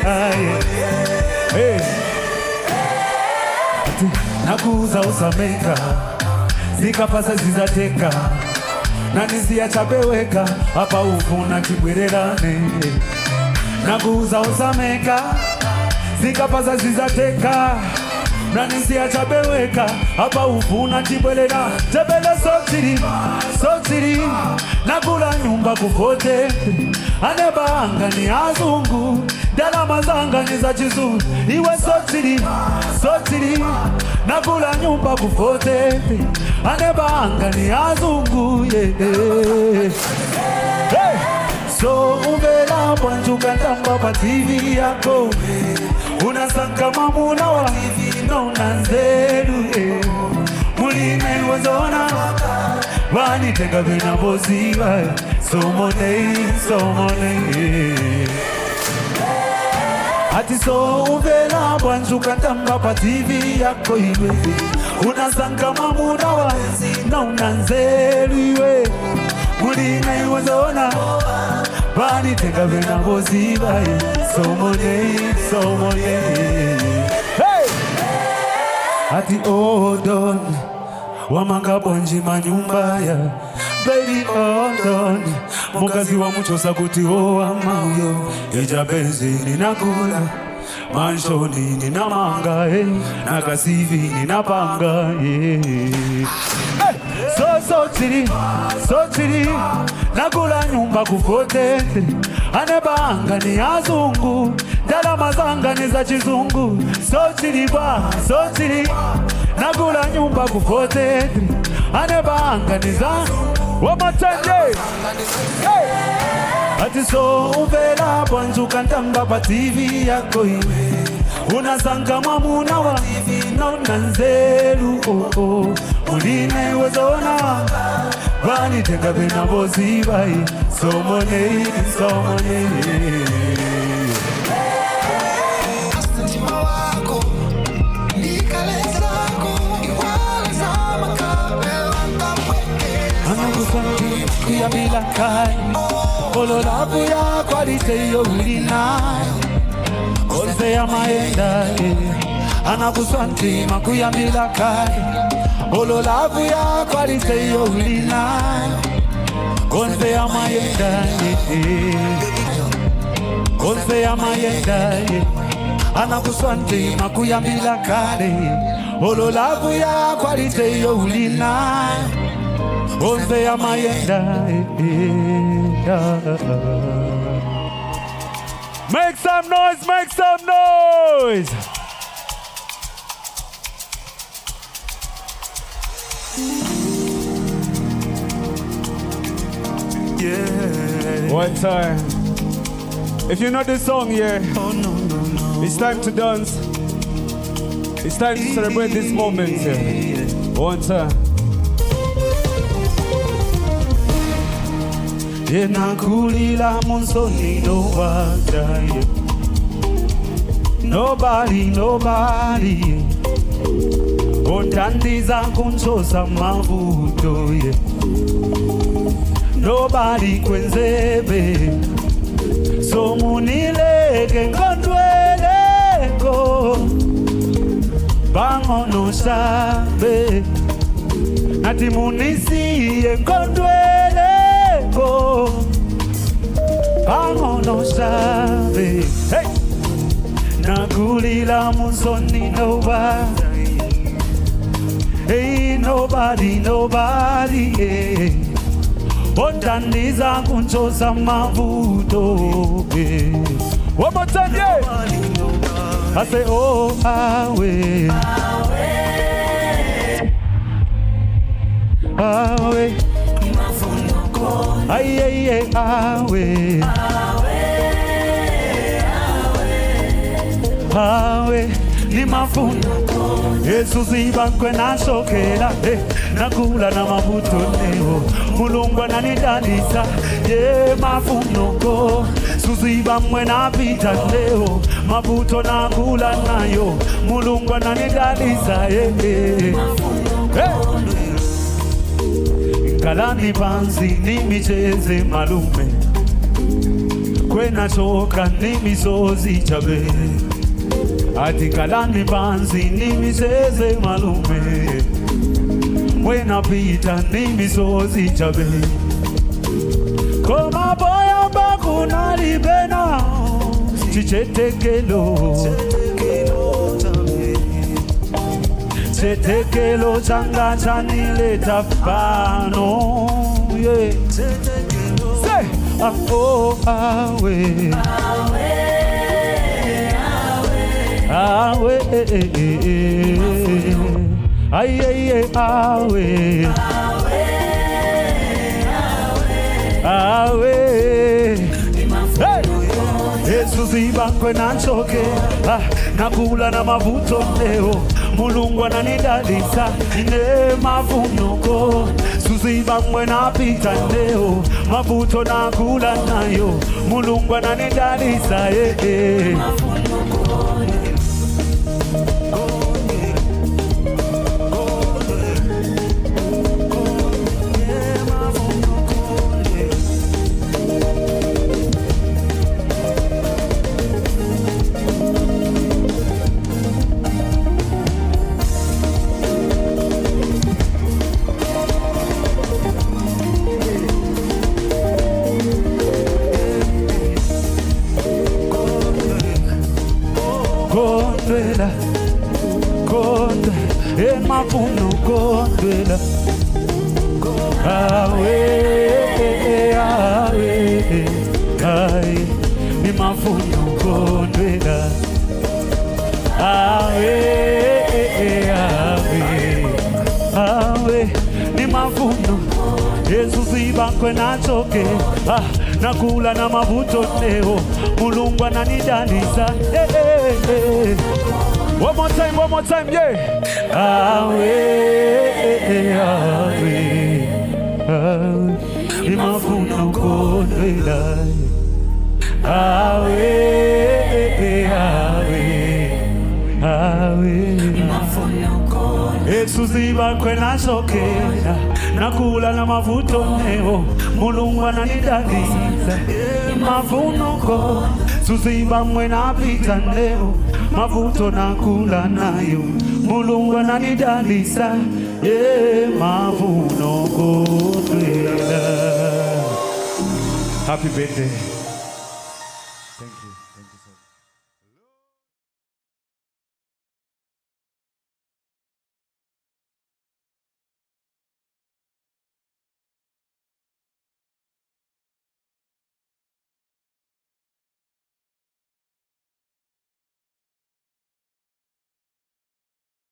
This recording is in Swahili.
Hey. Nakuza usameka zikapasa zizateka nanizia chabeweka hapa ufuna chibwererane. Nakuza usameka zikapasa zizateka nanizia chabeweka hapa ufuna chibwerera. Tebele sotiri nakula nyumba kufote anebanga ni azungu dalama zanga ni za chizungu. Iwe sotiri nakula nyumba kufote anebanga ni azungu yeah. Hey. So uvela panjuka tamba pa TV yako unasanga mamuna wa TV nona nzeru yeah. Mulime wazona wani tenga vina boziva somone yeah. Ati so uvela panjuka tamba pa TV yako iwe unasanga mamuna wa TV nona nzeru yeah. Mulime wazona wani tenga vina boziva somone hey. Ati odon wamanga bonji manyumba ya baby odon mukazi wa muchosa kuti owa mauyo ijabenzi ninakula manshoni ninamanga nakasivi ninapanga Sotiri nakula nyumba kufote anebanga ni azungu dalama zanga ni za chizungu. Sotiri nakula nyumba kufote anebanga ni za wamatende. Hey. Ati so uvela panjuka ntamba pa TV yako iwe unasanga mamuna wa TV nona nzeru Mulime wazona wani tenga vina boziva somone Asantima wako nikalezako iwaleza makabela mweke anakusanti kuya bila kai ololabu ya kwalite yo ulinayo Konse ya maenda anakusanti makuya bila kai ololabu ya kwalite yo ulinayo Konse ya maenda Konse ya maenda anakusanti makuya bila kai ololabu ya kwalite yo ulinayo Konse ya maenda Make some noise, make some noise! Yeah. One time. If you know this song, yeah. Oh, no. It's time to dance. It's time to celebrate this moment, yeah. One time. Yenakulila monsoni nobody Ondandiza kunchosa mavuto yeah. Nobody kwenzebe Somunileke ngondweleko Bangono shabe Nati munisiye ngondweleko Bangono shabe Hey! Nakulila monsoni nobody Hey, nobody yeah. Ondandiza kunchosa mavuto yeah. One more time, yeah. I say, oh, awe aye, awe ni mafuno Yesu zibankwe na shokela nakula na mabuto neo mulungu ananidalisa ye mafunoko suziba mwe na pita leo mabuto nakula nayo mulungu ananidalisa ye Kalani panzi ni micheze malume kwena choka ni misozi chabe atikalani banzi ni miseze malume mwena pita ni misozi chabe koma boya bakuna libena chichetekelo chetekelo changa chanileta pano yeah. Say oh awe awe ay ay awe awe Jesus ibakwe na choke nakula na mavuto leo Mulungu ananidalisa ine mavunuko Suziba mwena pita leo mavuto nakula nayo Mulungu ananidalisa Gondela, gondela, mavuno gondela. Awe, awe, awe, ni mavuno gondela. Awe, awe, awe, ni mavuno. Jesus ibakwe na choke, nakula na mavuto leo. Mulungu ananidalisa One more time, yeah. Awe, awe, awe, ni mavuno gondela. Awe, awe, awe, ni mavuno gondela. Jesus ibakwe na choke, nakula na mavuto leo. Mulungu ananidalisa mavuno ko Suziba mwena pita leo mavuto nakula nayo Mulungu ananidalisa mavuno ko. Happy birthday.